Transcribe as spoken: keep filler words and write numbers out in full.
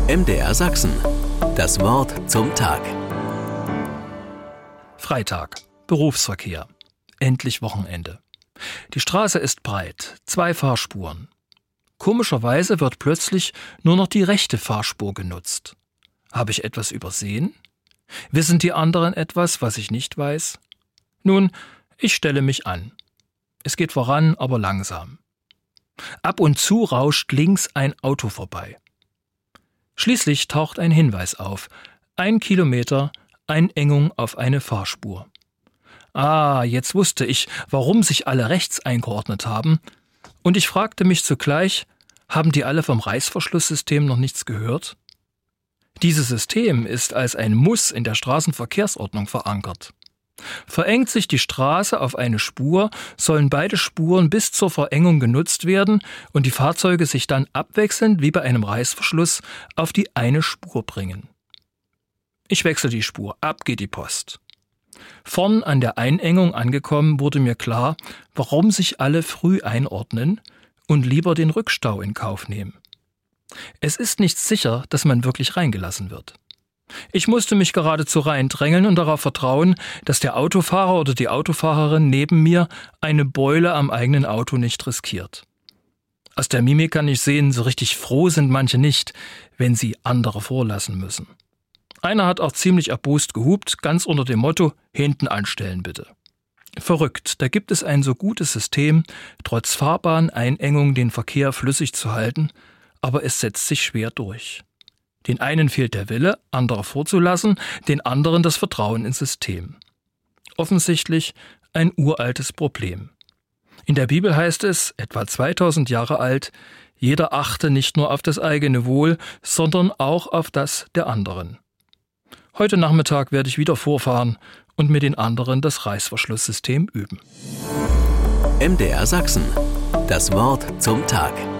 M D R Sachsen. Das Wort zum Tag. Freitag. Berufsverkehr. Endlich Wochenende. Die Straße ist breit. Zwei Fahrspuren. Komischerweise wird plötzlich nur noch die rechte Fahrspur genutzt. Habe ich etwas übersehen? Wissen die anderen etwas, was ich nicht weiß? Nun, ich stelle mich an. Es geht voran, aber langsam. Ab und zu rauscht links ein Auto vorbei. Schließlich taucht ein Hinweis auf. Ein Kilometer, Einengung auf eine Fahrspur. Ah, jetzt wusste ich, warum sich alle rechts eingeordnet haben. Und ich fragte mich zugleich, haben die alle vom Reißverschlusssystem noch nichts gehört? Dieses System ist als ein Muss in der Straßenverkehrsordnung verankert. Verengt sich die Straße auf eine Spur, sollen beide Spuren bis zur Verengung genutzt werden und die Fahrzeuge sich dann abwechselnd wie bei einem Reißverschluss auf die eine Spur bringen. Ich wechsle die Spur, ab geht die Post. Vorn an der Einengung angekommen wurde mir klar, warum sich alle früh einordnen und lieber den Rückstau in Kauf nehmen. Es ist nicht sicher, dass man wirklich reingelassen wird. Ich musste mich geradezu reindrängeln und darauf vertrauen, dass der Autofahrer oder die Autofahrerin neben mir eine Beule am eigenen Auto nicht riskiert. Aus der Mimik kann ich sehen, so richtig froh sind manche nicht, wenn sie andere vorlassen müssen. Einer hat auch ziemlich erbost gehupt, ganz unter dem Motto, hinten anstellen bitte. Verrückt, da gibt es ein so gutes System, trotz Fahrbahneinengung den Verkehr flüssig zu halten, aber es setzt sich schwer durch. Den einen fehlt der Wille, andere vorzulassen, den anderen das Vertrauen ins System. Offensichtlich ein uraltes Problem. In der Bibel heißt es, etwa zweitausend Jahre alt, jeder achte nicht nur auf das eigene Wohl, sondern auch auf das der anderen. Heute Nachmittag werde ich wieder vorfahren und mit den anderen das Reißverschlusssystem üben. M D R Sachsen. Das Wort zum Tag.